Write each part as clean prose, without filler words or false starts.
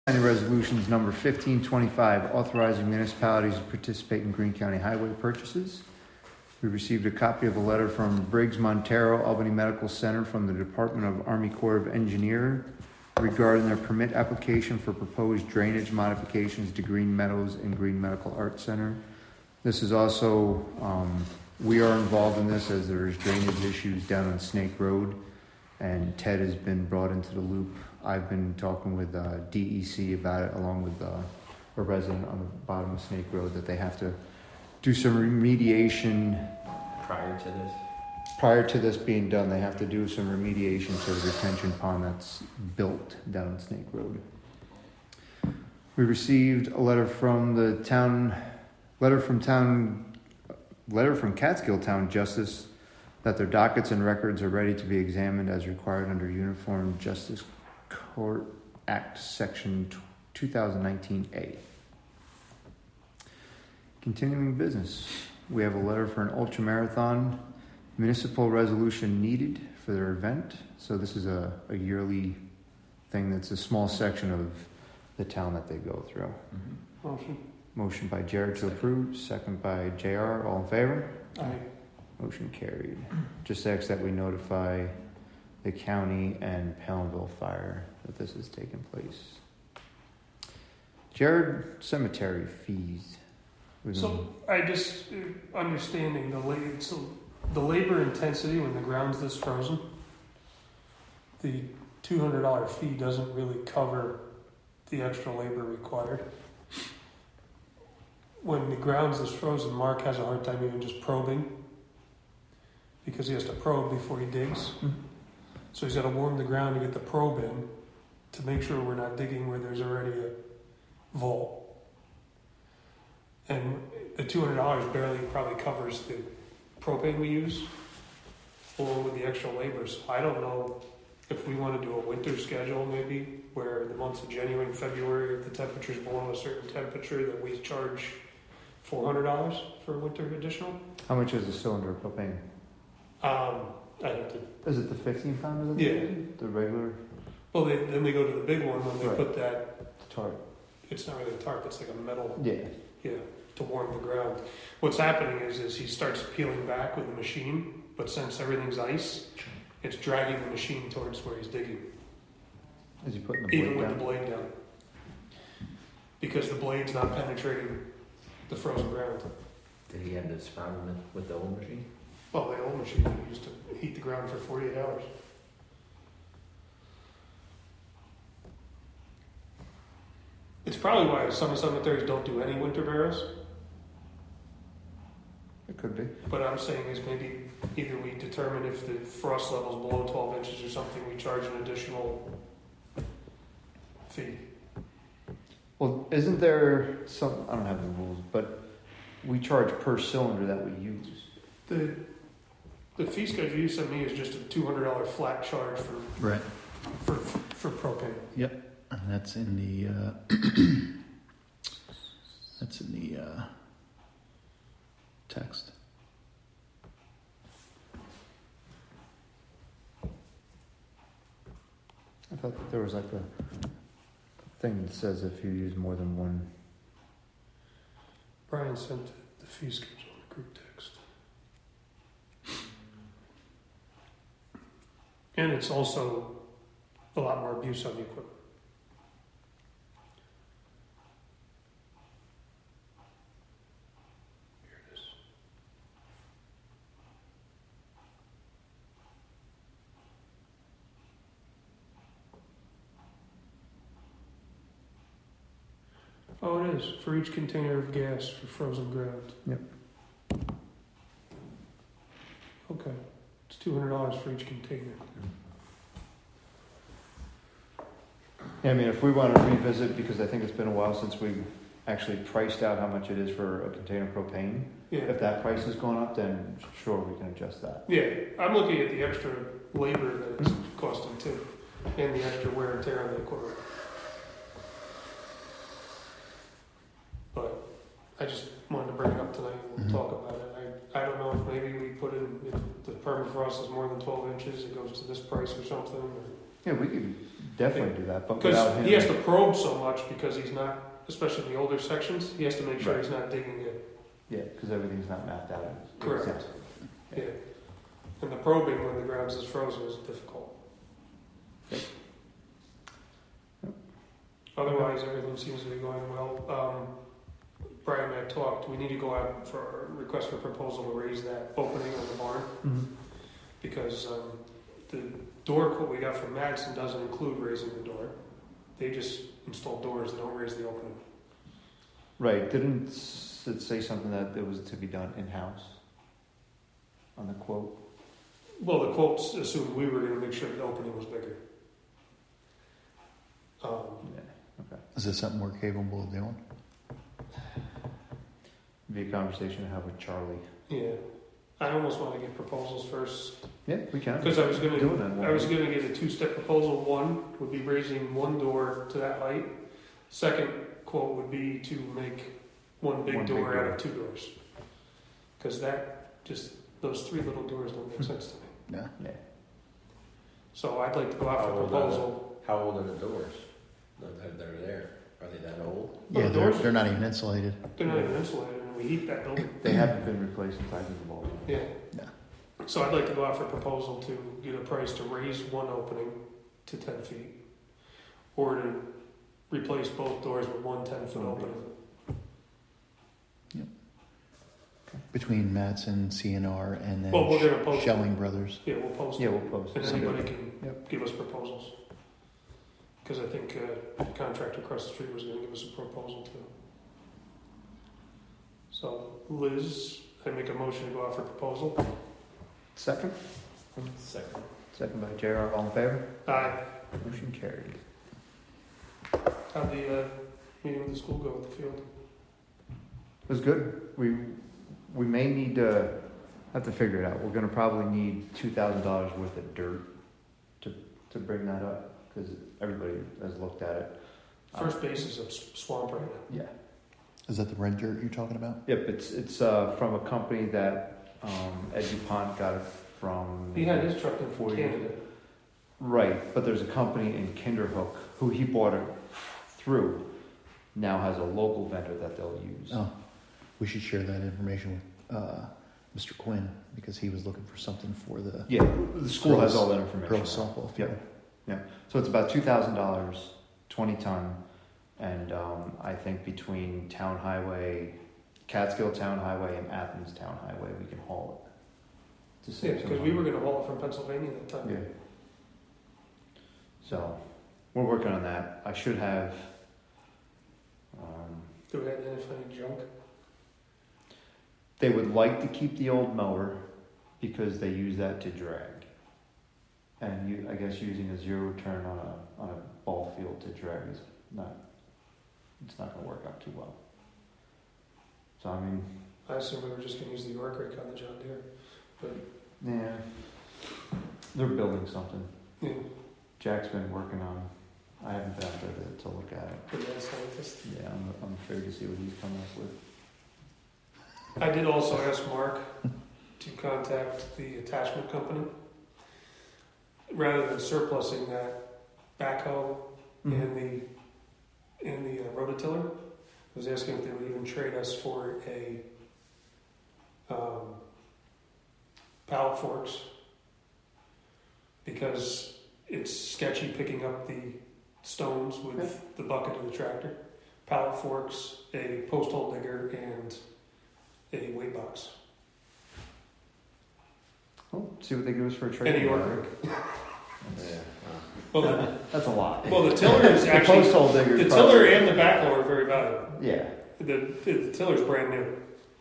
County Resolutions number 1525, authorizing municipalities to participate in Greene County highway purchases. We received a copy of a letter from Briggs Montero Albany Medical Center from the Department of Army Corps of Engineers regarding their permit application for proposed drainage modifications to Green Meadows and Green Medical Arts Center. This is also, we are involved in this as there is drainage issues down on Snake Road, and Ted has been brought into the loop. I've been talking with DEC about it, along with a resident on the bottom of Snake Road, that they have to do some remediation. Prior to this being done, they have to do some remediation to the retention pond that's built down on Snake Road. We received a letter from Catskill Town Justice that their dockets and records are ready to be examined as required under Uniform Justice Court Act Section 2019A. Continuing business, we have a letter for an ultramarathon municipal resolution needed for their event. So this is a yearly thing that's a small section of the town that they go through. Motion. Motion by Jared to approve, second by JR. All in favor? Aye. Motion carried. Just ask that we notify the county and Palinville Fire that this is taking place. Jared, cemetery fees. So I just understanding the labor intensity when the ground's this frozen, the $200 fee doesn't really cover the extra labor required. When the ground's this frozen, Mark has a hard time even just probing because he has to probe before he digs. Mm-hmm. So he's got to warm the ground to get the probe in to make sure we're not digging where there's already a vault. And the $200 barely probably covers the propane we use, along with the extra labor. So I don't know if we want to do a winter schedule maybe, where the months of January and February, if the temperature's below a certain temperature, that we charge $400 for a winter additional. How much is a cylinder of propane? I'd have to. Is it the 15 pound? Yeah. The regular? Well, then we go to the big one when they Right. put that. The tarp. It's not really a tarp. It's like a metal. Yeah. Yeah, to warm the ground. What's happening is he starts peeling back with the machine, but since everything's ice, it's dragging the machine towards where he's digging. Is he putting the blade Even with down? the blade down. Because the blade's not penetrating the frozen ground. Did he have this problem with the old machine? Well, the old machine used to heat the ground for 48 hours. It's probably why some cemeteries don't do any winter burials. It could be. But I'm saying is maybe either we determine if the frost level's below 12 inches or something, we charge an additional fee. Well, isn't there some, I don't have the rules, but we charge per cylinder that we use. The fee schedule you sent me is just a $200 flat charge for propane. Yep, and that's in the text. I thought that there was like a thing that says if you use more than one. Brian sent the fee schedule in the group text. And it's also a lot more abuse on the equipment. Here it is. Oh, it is. For each container of gas for frozen ground. Yep. Okay. It's $200 for each container. Yeah, I mean, if we want to revisit, because I think it's been a while since we've actually priced out how much it is for a container of propane. Yeah. If that price has gone up, then sure, we can adjust that. Yeah, I'm looking at the extra labor that it's costing too, and the extra wear and tear on the equipment. But I just wanted to bring it up tonight and we'll talk about it. I don't know if maybe we put in, if the permafrost is more than 12 inches, it goes to this price or something. Or... Yeah, we could definitely do that, but without Because him. he has to probe so much because he's not, especially in the older sections, he has to make sure Right. he's not digging it. Yeah, because everything's not mapped out. Correct. Exactly. Yeah. And the probing when the ground is frozen is difficult. Yep. Otherwise, everything seems to be going well. Brian and I talked, we need to go out for a request for proposal to raise that opening on the barn, Mhm. because the door quote we got from Madison doesn't include raising the door. They just install doors, they don't raise the opening. Right, didn't it say something that it was to be done in-house on the quote? Well, the quotes assumed we were gonna make sure the opening was bigger. Yeah, okay. Is this something we're capable of doing? Be a conversation to have with Charlie. Yeah, I almost want to get proposals first, Yeah, we can. because I was gonna Do it in one. get a two-step proposal. One would be raising one door to that height. Second quote would be to make one big One big door out door. of two doors. Because those three little doors don't make sense to me. Yeah. Yeah. So I'd like to go out How for old are proposal. How old are the doors? They're there. Are they that old? Well, Yeah, the they're, doors- they're not even insulated. They're not even insulated, and we heat that building. They haven't been replaced since I was involved. Yeah. Yeah. So I'd like to go out for proposal to get a price to raise one opening to 10 feet, or to replace both doors with one 10-foot One big. opening. Between Matson, CNR, and then Well, we're gonna post it. Shelling Brothers. Yeah, we'll post Yeah, it, we'll post and it. anybody can Yep. give us proposals. Because I think the contractor across the street was gonna give us a proposal too. So Liz, I make a motion to go out for proposal. Second? Second. Second by JR, all in favor? Aye. Motion carried. How'd the meeting with the school go with the field? It was good. We may need to, have to figure it out. We're gonna probably need $2,000 worth of dirt to bring that up, because everybody has looked at it. First base is a swamp right now. Yeah. Is that the red dirt you're talking about? Yep, it's from a company that Ed DuPont got it from. He had his truck in 4 years. Canada. Right, but there's a company in Kinderhook who he bought it through, now has a local vendor that they'll use. Oh, we should share that information with Mr. Quinn, because he was looking for something for the Yeah, the school has all that information. girls softball field. So it's about $2,000, 20 ton, and I think between Town Highway, Catskill Town Highway, and Athens Town Highway, we can haul it. To Yeah, save some because we money. were gonna haul it from Pennsylvania at the time. Yeah. So we're working on that. I should have. Do we identify any junk? They would like to keep the old mower because they use that to drag. And I guess using a zero turn on a ball field to drag is not, it's not gonna work out too well. So I mean, I assume we were just gonna use the York rake on the John Deere. But, yeah, they're building something. yeah, Jack's been working on, I haven't been out there to look at it. the mad scientist. Yeah, I'm afraid to see what he's coming up with. I did also ask Mark to contact the attachment company. Rather than surplusing that backhoe and the rototiller, I was asking if they would even trade us for a pallet forks, because it's sketchy picking up the stones with the bucket of the tractor. Pallet forks, a post hole digger, and a weight box. Oh, see what they give us for a trade. And a York rake. Yeah. Well, That's a lot. the tiller is The actually post hole digger. the is tiller probably- and the backhoe are very valuable. Yeah. The tiller's brand new.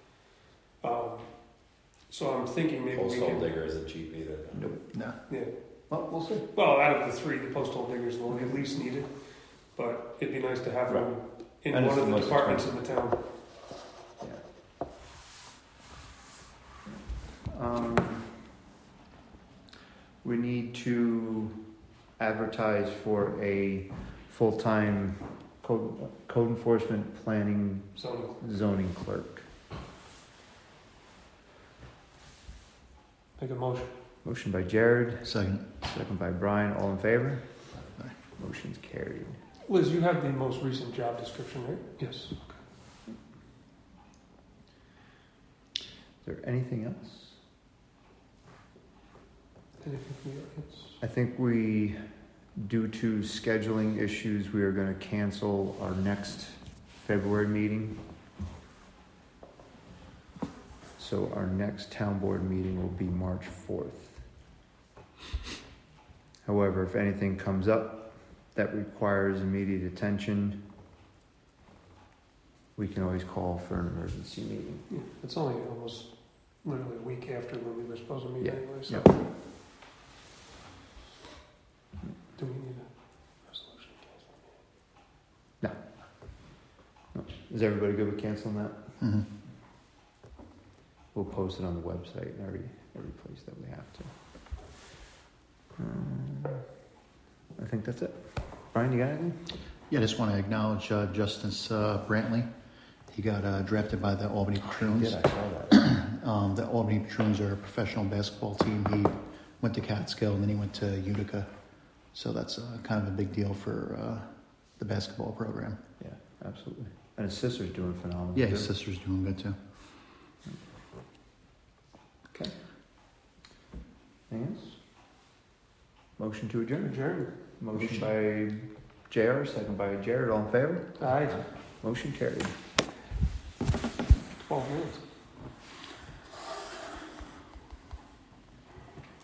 So I'm thinking maybe we Post hole can. digger isn't cheap either. No. Yeah. Well, we'll see. Well, out of the three, the post hole digger's the one at least needed, but it'd be nice to have Right. one in And one it's of the the most departments in the town. We need to advertise for a full-time code enforcement planning So zoning clerk. make a motion. Motion by Jared, Second. second by Brian, all in favor? Motion's carried. Liz, you have the most recent job description, right? Yes. Is there anything else? Anything from you? Yes. I think we, due to scheduling issues, we are going to cancel our next February meeting. So our next town board meeting will be March 4th. However, if anything comes up that requires immediate attention, we can always call for an emergency meeting. Yeah, it's only almost literally a week after when we were supposed to meet Yeah. anyway, so. Yep. Do we need a resolution? Is everybody good with canceling that? Mm-hmm. We'll post it on the website and every place that we have to. I think that's it. Brian, you got anything? Yeah, I just want to acknowledge Justice Brantley. He got drafted by the Albany Patroons. I saw that. The Albany Patroons are a professional basketball team. He went to Catskill and then he went to Utica. So that's kind of a big deal for the basketball program. Yeah, absolutely. And his sister's doing phenomenal. Yeah, his sister's doing good too. Okay. Anything else? Motion to adjourn. Adjourn. Motion by JR, second by Jared. All in favor? Aye. Motion carried. 12 minutes.